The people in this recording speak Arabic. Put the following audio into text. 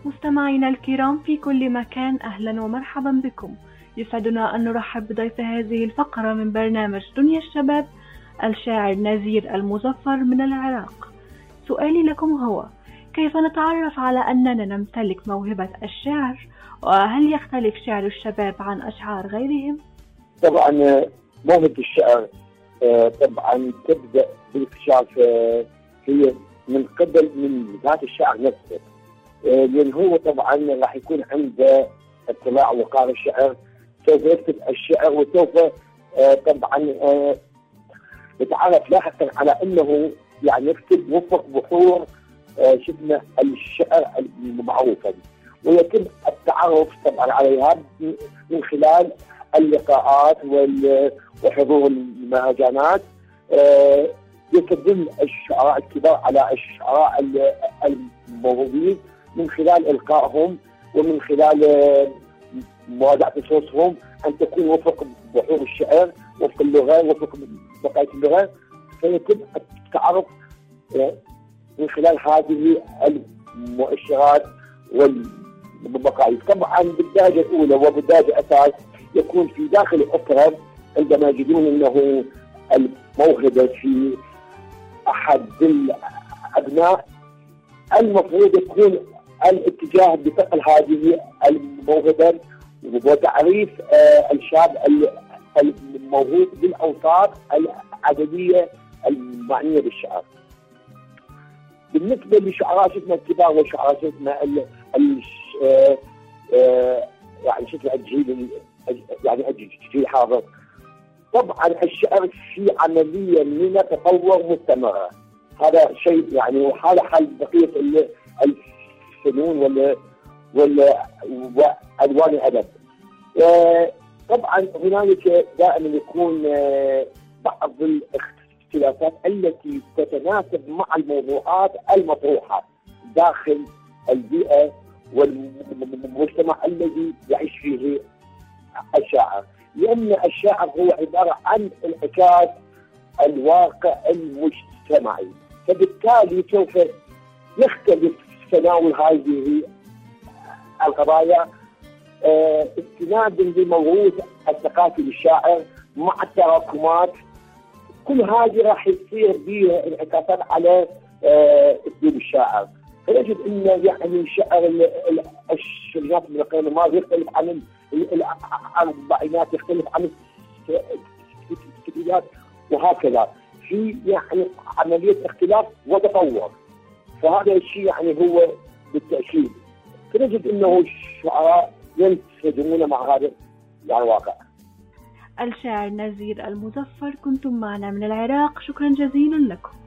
مستمعينا الكرام في كل مكان، أهلا ومرحبا بكم. يسعدنا أن نرحب بضيف هذه الفقرة من برنامج دنيا الشباب، الشاعر نزير المظفر من العراق. سؤالي لكم هو: كيف نتعرف على أننا نمتلك موهبة الشعر؟ وهل يختلف شعر الشباب عن أشعار غيرهم؟ طبعا موهبة الشعر طبعا تبدأ بالاكتشاف هي من قبل من ذات الشاعر نفسه، لأن هو طبعا راح يكون عنده اطلاع وقارئ الشعر، سوف يكتب الشعر وسوف طبعا يتعرف لاحقا على أنه يعني يكتب وفق بحور شفنا الشعر المعروفة، ويتم التعرف طبعا عليها من خلال اللقاءات وحضور المهرجانات. يستدل الشعراء الكبار على الشعراء الموهوبين من خلال إلقائهم ومن خلال مراجعة نصوصهم أن تكون وفق بحور الشعر، وفق اللغة، وفق بقية اللغة، فيتم التعرف من خلال هذه المؤشرات والمقاييس. طبعا بالدرجة الأولى وبالدرجة أساس يكون في داخل الأسرة عندما يجدون أنه الموهبة في أحد الأبناء، المفروض يكون الاتجاه بثقل هذه الموهبة وتعريف الشاب الموهوب بالأوصاف العددية المعنية بالشعر. بالنسبة لشعراء شفنا الكبار وشعراء شفنا يعني شفنا الجيل يعني الجيل الحاضر، طبعا الشعر في عملية من تطور مستمرة، هذا شيء يعني وحال حال بقية الفنون وألوان الأدب. طبعا هنالك دائما يكون بعض الاختلافات التي تتناسب مع الموضوعات المطروحة داخل البيئة والمجتمع الذي يعيش فيه الشاعر، لأن الشاعر هو عبارة عن انعكاس الواقع المجتمعي، فبالتالي سوف يختلف تناول هذه القضايا استنادا لموروث الثقافي للشاعر مع التراكمات. كل هذه راح يصير بها انعكاسات على اسلوب الشاعر، فنجد ان يعني شعر الشريات من القرن الماضي يختلف عن الاربعينات، يختلف عن الستينات، وهكذا في يعني عمليه اختلاف وتطور. فهذا الشيء يعني هو بالتاكيد فنجد انه الشعراء ينسجمون مع هذا الواقع. الشاعر نزير المظفر، كنتم معنا من العراق، شكرا جزيلا لكم.